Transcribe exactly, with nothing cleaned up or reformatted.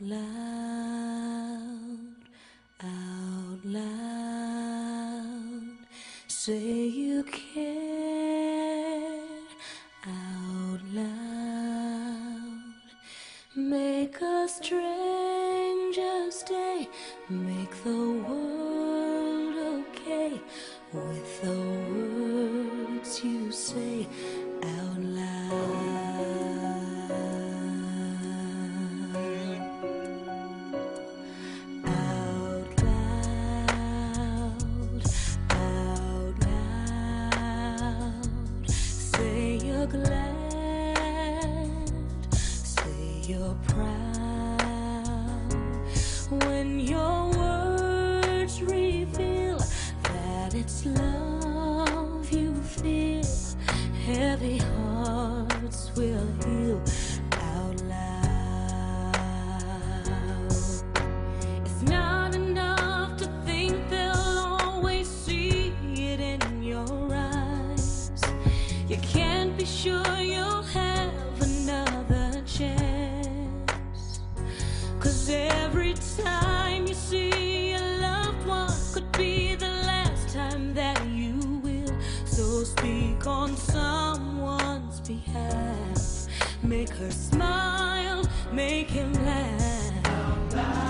loud, out loud. Say you care out loud. Make a stranger's day, make the world okay with the words you say out loud. Out loud, out loud. Say you're glad, say you're proud. When your words reveal that it's love you feel, heavy hearts will heal out loud. It's not enough to think they'll always see it in your eyes. You can't be sure you'll have another chance, 'cause every time you see a loved one could be the last time that you will. So speak on someone's behalf, make her smile, make him laugh.